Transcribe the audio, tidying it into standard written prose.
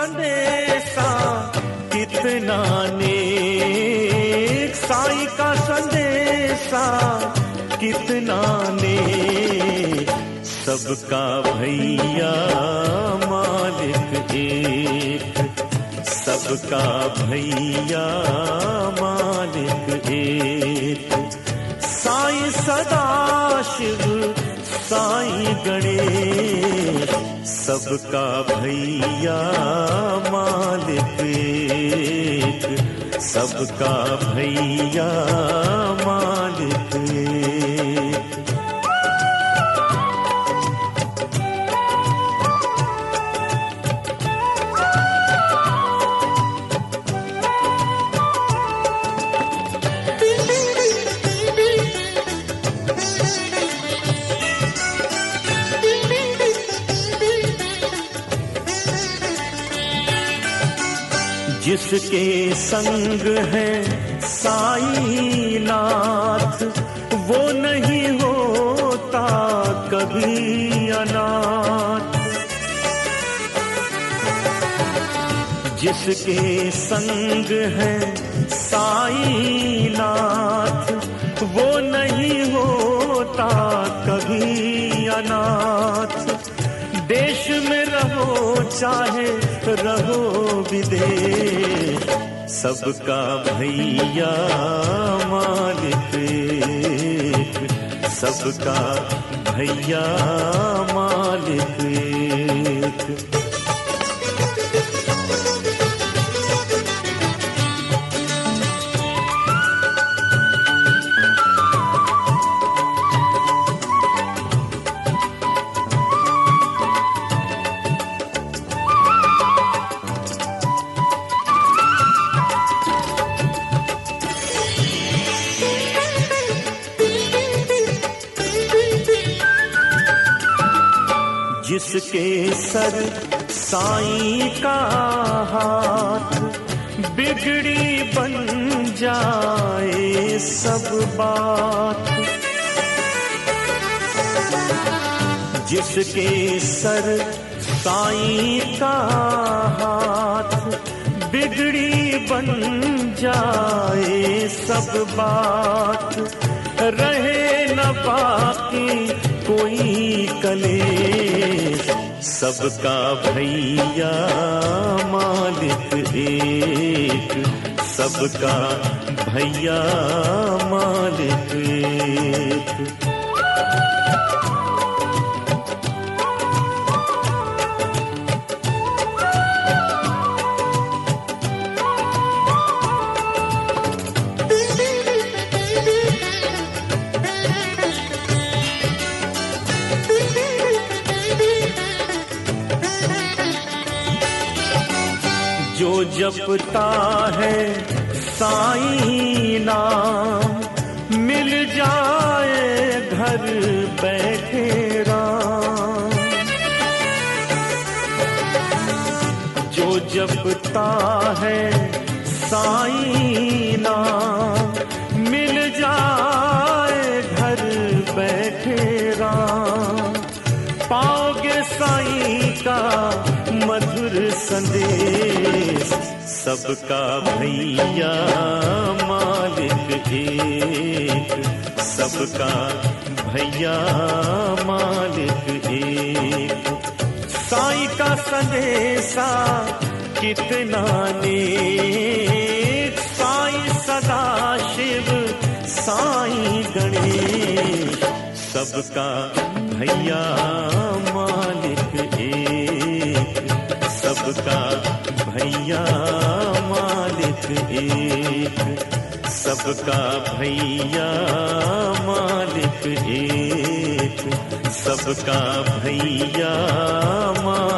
संदेशा कितना नेक, साईं का संदेशा कितना नेक, सबका भैया मालिक एक, सबका भैया मालिक एक। साईं सदाशिव साईं गणेश, सबका भैया मालिक एक, सबका भैया मालिक एक। जिसके संग है साईं नाथ, वो नहीं होता कभी अनाथ। जिसके संग है साईं नाथ, वो नहीं होता कभी अनाथ। देश में रहो चाहे रहो विदेश, सबका भैया मालिक एक, सबका भैया मालिक एक। जिसके सर साईं का हाथ, बिगड़ी बन जाए सब बात। जिसके सर साईं का हाथ, बिगड़ी बन जाए सब बात। रहे न बाकी कोई कलेश, सबका भैया मालिक एक, सबका भैया मालिक एक। जो जपता है साईं नाम, मिल जाए घर बैठे राम। जो जपता है साईं नाम, मिल जाए घर बैठे राम। पाओगे साईं का मधुर संदेश, सबका भैया मालिक एक, सबका भैया मालिक एक। साईं का संदेशा कितना नेक, साईं सदाशिव साईं गणेश, सबका भैया मालिक एक, सबका भैया मालिक एक, सबका भैया मालिक एक, सबका भैया मालिक